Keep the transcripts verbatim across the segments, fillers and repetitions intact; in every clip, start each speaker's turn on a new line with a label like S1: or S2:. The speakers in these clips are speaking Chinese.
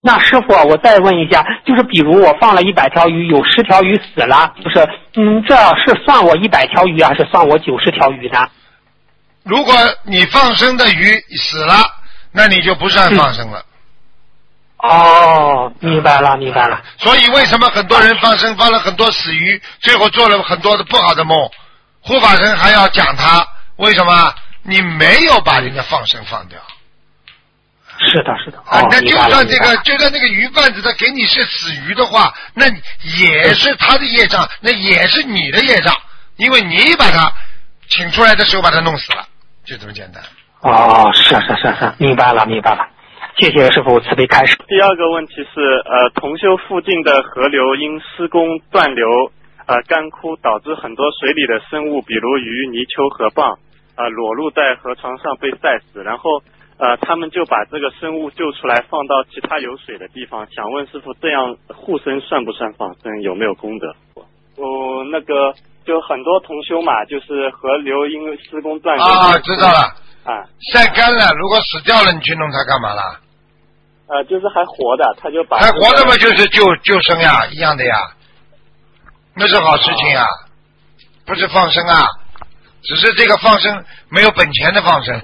S1: 那师傅，我再问一下，就是比如我放了一百条鱼，有十条鱼死了，就是嗯，这是算我一百条鱼，还是算我九十条鱼呢？
S2: 如果你放生的鱼死了，那你就不算放生了。
S1: 嗯、哦，明白了，明白了。
S2: 所以为什么很多人放生放了很多死鱼，最后做了很多的不好的梦，护法神还要讲他？为什么？你没有把人家放生放掉。
S1: 是的，是的。
S2: 啊，
S1: 哦、
S2: 那就算这个，就算那个鱼贩子他给你是死鱼的话，那也是他的业障，那也是你的业障，因为你把他请出来的时候把他弄死了，就这么简单。
S1: 哦，是是是是，明白了明白了，谢谢师傅慈悲开示。
S3: 第二个问题是，呃，同修附近的河流因施工断流，呃，干枯，导致很多水里的生物，比如鱼、泥鳅、河蚌，呃，裸露在河床上被晒死，然后。呃，他们就把这个生物救出来，放到其他有水的地方。想问师傅，这样护生算不算放生？有没有功德？哦，那个就很多同修嘛，就是河流因为施工断流
S2: 啊，知道了
S3: 啊，
S2: 晒干了，如果死掉了，你去弄它干嘛啦？
S3: 呃，就是还活的，他就把
S2: 还活的嘛，就是救救生呀，一样的呀，那是好事情啊，不是放生啊。只是这个放生没有本钱的放生，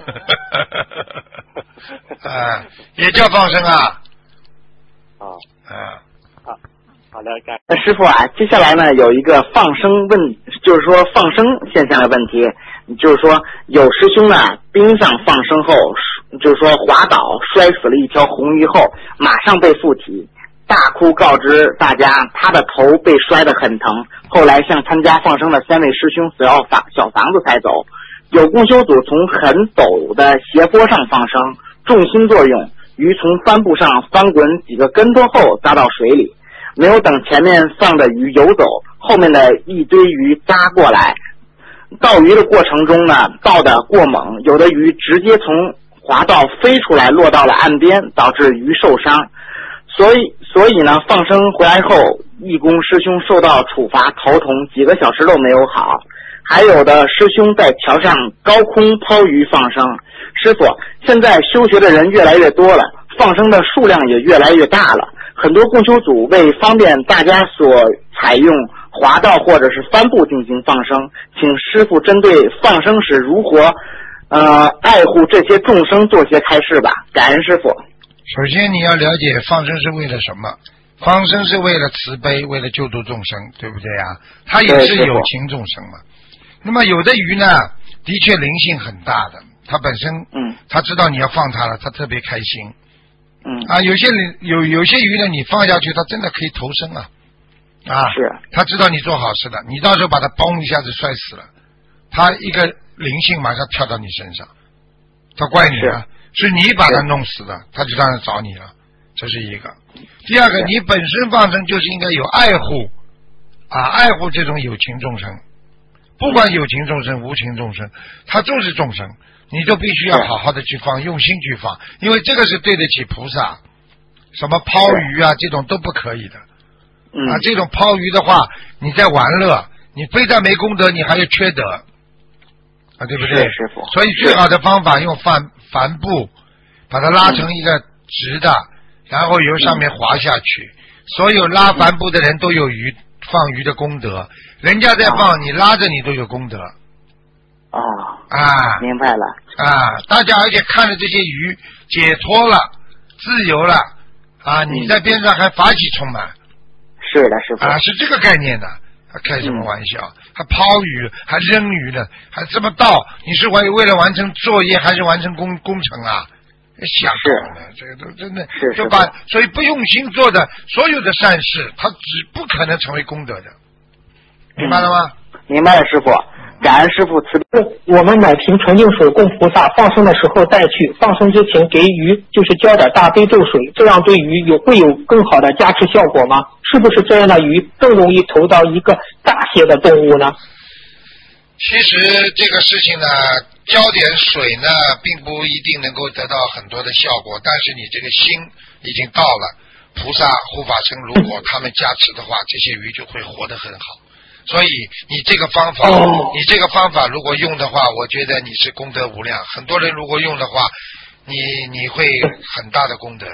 S2: 啊，也叫放生啊。
S3: 哦。
S2: 啊。
S3: 好，好的，感。
S4: 那师傅啊，接下来呢有一个放生问，就是说放生现象的问题，就是说有师兄呢冰上放生后，就是说滑倒摔死了一条红鱼后，马上被附体。大哭告知大家，他的头被摔得很疼。后来向参加放生的三位师兄索要房小房子才走。有共修组从很陡的斜坡上放生，重心作用，鱼从帆布上翻滚几个跟头后砸到水里，没有等前面放的鱼游走，后面的一堆鱼扎过来。倒鱼的过程中呢，倒得过猛，有的鱼直接从滑道飞出来，落到了岸边，导致鱼受伤。所以，所以呢，放生回来后，义工师兄受到处罚，头痛，几个小时都没有好。还有的师兄在桥上高空抛鱼放生。师傅，现在修学的人越来越多了，放生的数量也越来越大了。很多共修组为方便大家所采用滑道或者是帆布进行放生，请师傅针对放生时如何呃爱护这些众生做些开示吧。感恩师傅。
S2: 首先你要了解放生是为了什么，放生是为了慈悲，为了救度众生，对不对呀？它也是有情众生嘛。那么有的鱼呢，的确灵性很大的，它本身嗯，它知道你要放它了，它特别开心。嗯啊，有些有有些鱼呢，你放下去，它真的可以投生啊。啊，是，它知道你做好事的，你到时候把它嘣一下子摔死了，它一个灵性马上跳到你身上，它怪你啊。是你把他弄死的，他就当然找你了，这是一个。第二个，你本身放生就是应该有爱护啊，爱护这种有情众生，不管有情众生、无情众生，他都是众生，你都必须要好好的去放，用心去放，因为这个是对得起菩萨。什么抛鱼啊，这种都不可以的。啊，这种抛鱼的话，你在玩乐，你非但没功德，你还有缺德。啊，对不对？师傅。所以最好的方法用帆帆布把它拉成一个直的，嗯、然后由上面滑下去。所有拉帆布的人都有鱼放鱼的功德，人家在放，你拉着你都有功德。
S4: 哦。
S2: 啊。
S4: 明白了。
S2: 啊，大家而且看着这些鱼解脱了、自由了，啊，你在边上还法喜充满。
S4: 是的，师傅。
S2: 啊，是这个概念的。开什么玩笑、嗯、还抛鱼还扔鱼呢，还这么倒，你是为为了完成作业还是完成工工程啊？瞎搞的，这个都真的是就把所以不用心做的所有的善事，它只不可能成为功德的，明白了吗？
S4: 嗯、明白了，师傅。感恩师傅慈悲。
S1: 我们买瓶纯净水供菩萨，放生的时候带去，放生之前给鱼就是浇点大悲咒水，这样对鱼有会有更好的加持效果吗？是不是这样的鱼更容易投到一个大些的动物呢？
S2: 其实这个事情呢，浇点水呢，并不一定能够得到很多的效果，但是你这个心已经到了，菩萨护法神如果他们加持的话，这些鱼就会活得很好。所以你这个方法、哦、你这个方法如果用的话，我觉得你是功德无量，很多人如果用的话，你你会很大的功德的。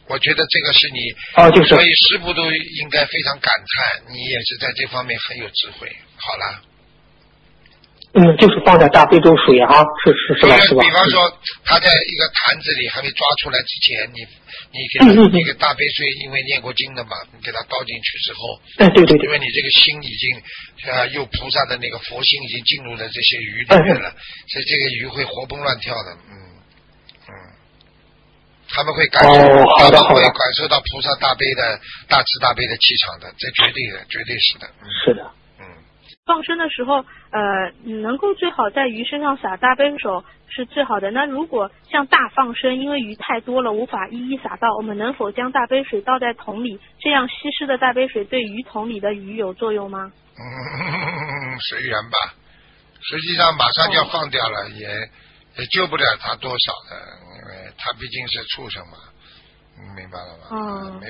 S2: 我觉得这个是你，
S1: 哦，就是，
S2: 所以师父都应该非常感叹，你也是在这方面很有智慧。好了。
S1: 嗯，就是放在大悲咒水啊，是是是吧？是吧？
S2: 比方说，他在一个坛子里还没抓出来之前，你你给他那个大杯水，因为念过经的嘛，你给他倒进去之后，
S1: 哎，对对对，
S2: 因为你这个心已经呃，有菩萨的那个佛心已经进入了这些鱼里面了，所以这个鱼会活蹦乱跳的，嗯嗯，他们会感受，
S1: 哦，好的好的，
S2: 他们会感受到菩萨大悲的大慈大悲的气场的，这绝对的，绝对是的，嗯、
S1: 是的。
S5: 放生的时候，呃，能够最好在鱼身上洒大悲手是最好的。那如果像大放生，因为鱼太多了，无法一一洒到，我们能否将大悲水倒在桶里？这样稀释的大悲水对鱼桶里的鱼有作用吗？
S2: 嗯，随缘吧。实际上马上就要放掉了，哦、也也救不了它多少的，因为它毕竟是畜生嘛，明白了吗？
S5: 嗯，
S2: 没